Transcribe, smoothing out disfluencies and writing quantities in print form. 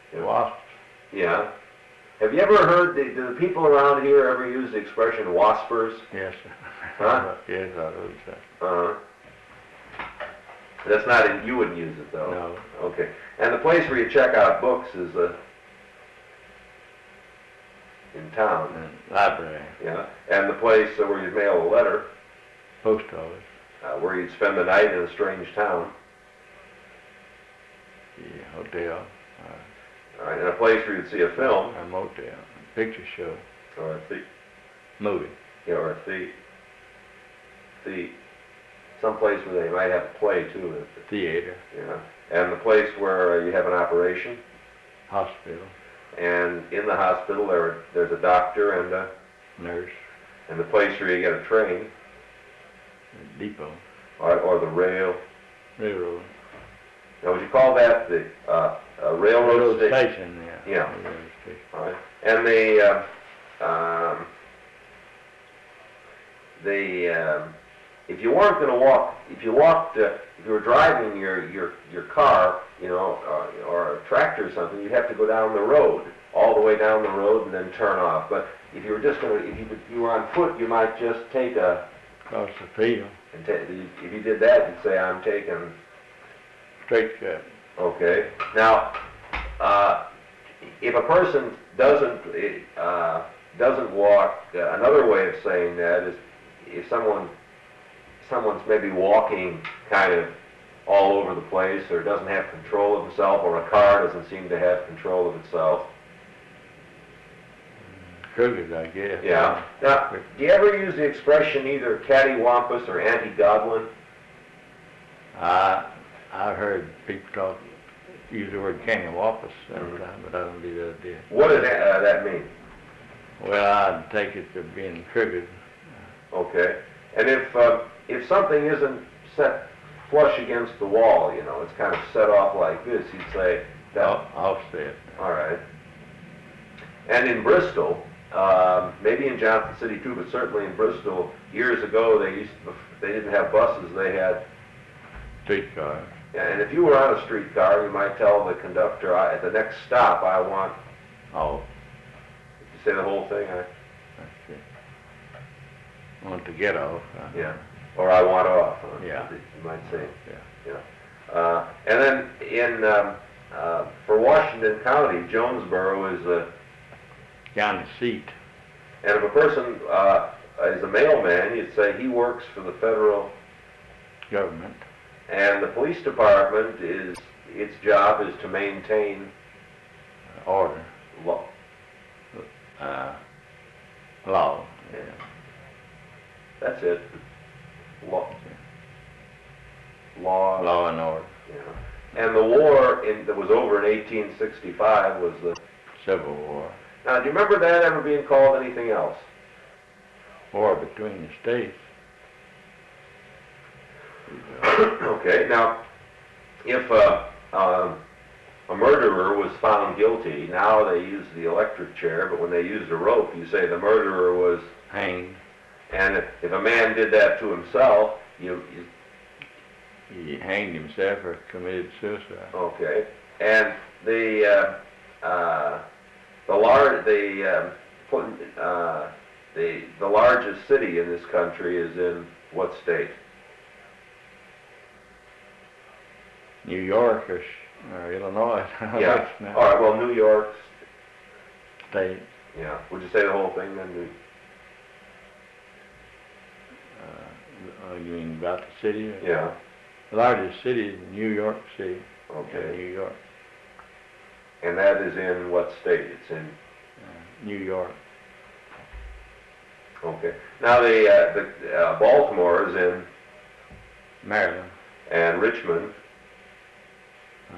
Wasps. Yeah. Have you ever heard, do the people around here ever use the expression waspers? Yes, sir. Huh? Yes, I heard that. Uh-huh. That's not, you wouldn't use it though? No. Okay. And the place where you check out books is in town? Library. Yeah. And the place where you'd mail a letter? Post office. Where you'd spend the night in a strange town? Yeah, hotel. All right. And a place where you'd see a film? A motel. Picture show. Or a Movie. Yeah, or a some place where they might have a play too. Theater. Yeah. And the place where you have an operation? Hospital. And in the hospital there's a doctor and a Nurse. and the place where you get a train? Depot. Or the railroad. Now, would you call that the railroad station? Yeah. Railroad station. All right. And if you weren't going to walk, if you were driving your car, or a tractor or something, you'd have to go down the road, all the way down the road, and then turn off. But if you were just going to, if you were on foot, you might just take across the field. And if you did that, you'd say, "I'm taking." Straight cut. Okay. Now, if a person doesn't walk, another way of saying that is if someone's maybe walking kind of all over the place, or doesn't have control of himself, or a car doesn't seem to have control of itself. Crooked, I guess. Yeah. Now, do you ever use the expression either cattywampus or anti-goblin? I've heard people use the word cattywampus sometimes, but I don't do that idea. What does that mean? Well, I'd take it to being crooked. Okay. And if something isn't set flush against the wall, it's kind of set off like this, you'd say that. Offset. All right. And in Bristol, maybe in Johnson City too, but certainly in Bristol, years ago they didn't have buses, they had streetcars. Yeah, and if you were on a streetcar, you might tell the conductor, at the next stop, I want. Oh. Did you say the whole thing? That's it. I want to get off. Yeah. Or I want off. Yeah. You might say. Yeah. And then for Washington County, Jonesboro is a county seat. And if a person is a mailman, you'd say he works for the federal government. And the police department its job is to maintain order. Law. Law. Yeah. That's it. Law. Law and order. Yeah. And the war that was over in 1865 was the Civil War. Now, do you remember that ever being called anything else? War between the states. Okay. Now, if a murderer was found guilty, now they use the electric chair, but when they used a rope, you say the murderer was hanged. And if a man did that to himself, he hanged himself or committed suicide. Okay. And the largest city in this country is in what state? New York or Illinois. Yeah. All right. Well, New York State. Yeah. Would you say the whole thing then? You mean about the city? Yeah. The largest city is New York City. Okay. New York. And that is in what state? It's in New York. Okay. Now the Baltimore is in Maryland. And Richmond